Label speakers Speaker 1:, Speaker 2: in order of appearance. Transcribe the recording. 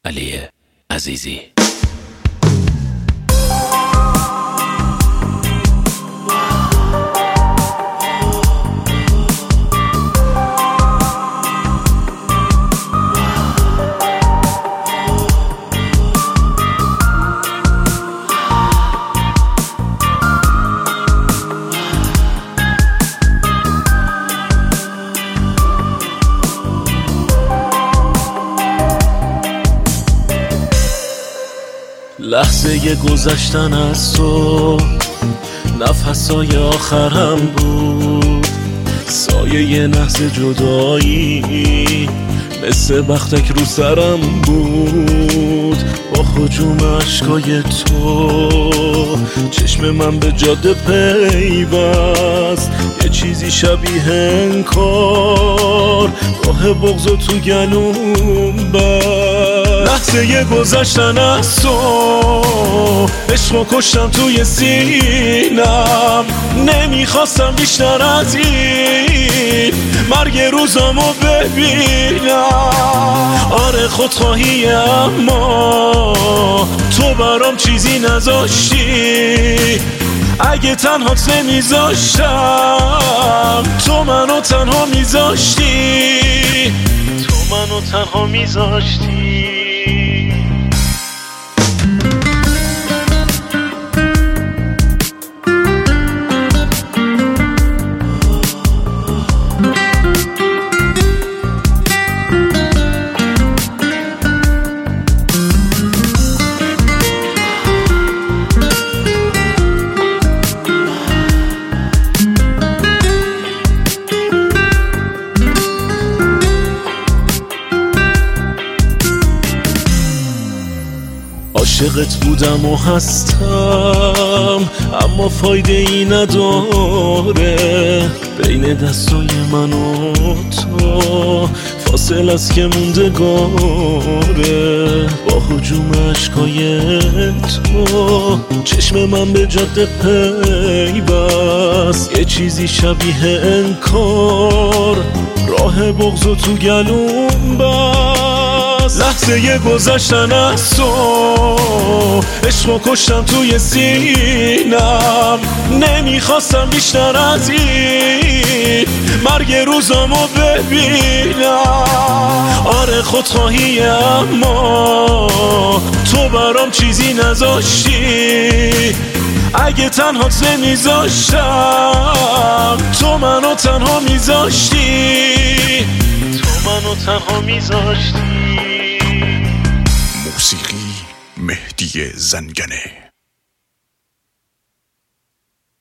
Speaker 1: علی عزیزی.
Speaker 2: لحظه گذشتن از تو نفسای آخرم بود، سایه نحس جدایی مثل بختک رو سرم بود. با هجوم اشکای تو چشم من به جاده پیوست، یه چیزی شبیه انکار راه بغض و تو گلوم بست. لحظه گذشتن از تو عشقو کشتم توی سینم، نمیخواستم بیشتر از این مرگ روزامو ببینم. آره خودخواهی اما تو برام چیزی نذاشتی، اگه تنهات نمیذاشتم تو منو تنها میذاشتی، تو منو تنها میذاشتی. عاشقت بودم و هستم، اما فایده ای نداره. بین دستای من و تو فاصل است که موندگاره. با هجوم اشکای تو چشم من به جاده پیوست، یه چیزی شبیه انکار راه بغض و تو گلوم بست. لحظه گذشتن از تو عشقو کشتم توی سینم، نمیخواستم بیشتر از این مرگ روزامو ببینم. آره خودخواهی اما تو برام چیزی نذاشتی، اگه تنهات نمیذاشتم تو منو تنها میذاشتی، تو منو تنها میذاشتی.
Speaker 3: موسیقی مهدی زنگنه.